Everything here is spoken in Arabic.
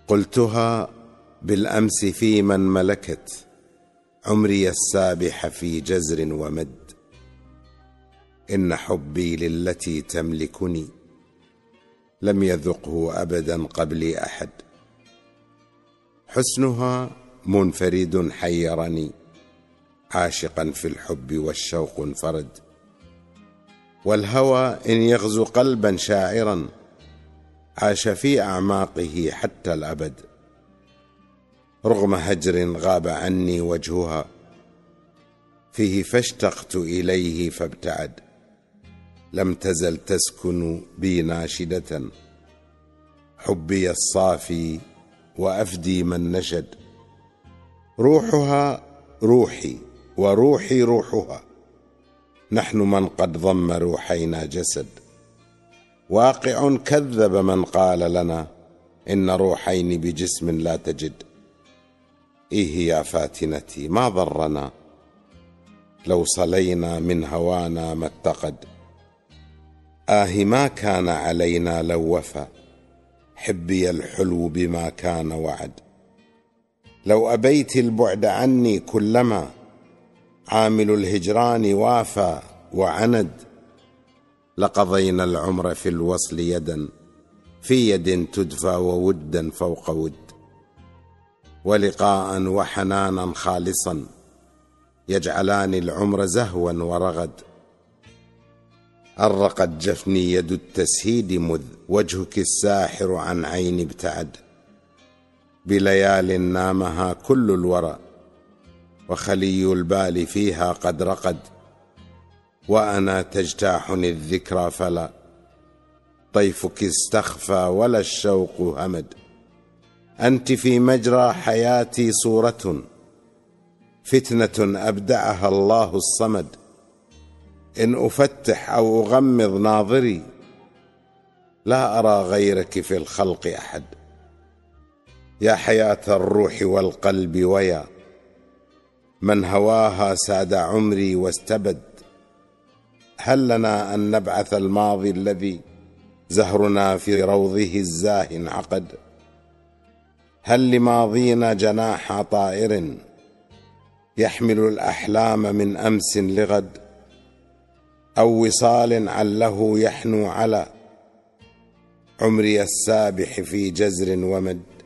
قلتها بالأمس في من ملكت عمري السابح في جزر ومد. إن حبي للتي تملكني لم يذقه أبدا قبلي أحد. حسنها منفرد حيرني عاشقا في الحب والشوق انفرد. والهوى إن يغزو قلبا شاعرا عاش في أعماقه حتى الأبد. رغم هجر غاب عني وجهها فيه فاشتقت إليه فابتعد. لم تزل تسكن بي ناشدة حبي الصافي وأفدي من نشد. روحها روحي وروحي روحها، نحن من قد ضم روحينا جسد. واقع كذب من قال لنا إن روحين بجسم لا تجد. إيه يا فاتنتي ما ضرنا لو صلينا من هوانا ما اتقد. ما كان علينا لو وفى حبي الحلو بما كان وعد. لو أبيت البعد عني كلما عامل الهجران وافى وعند. لقضينا العمر في الوصل يدا في يد تدفى وودا فوق ود. ولقاء وحنانا خالصا يجعلان العمر زهوا ورغد. أرقت جفني يد التسهيد مذ وجهك الساحر عن عيني ابتعد. بليال نامها كل الورى وخلي البال فيها قد رقد. وأنا تجتاحني الذكرى فلا طيفك استخفى ولا الشوق همد. أنت في مجرى حياتي صورة فتنة أبدعها الله الصمد. إن أفتح أو أغمض ناظري لا أرى غيرك في الخلق أحد. يا حياة الروح والقلب ويا من هواها ساد عمري واستبد. هل لنا أن نبعث الماضي الذي زهرنا في روضه الزاه انعقد. هل لماضينا جناح طائر يحمل الأحلام من أمس لغد. أو وصال عله يحنو على عمري السابح في جزر ومد.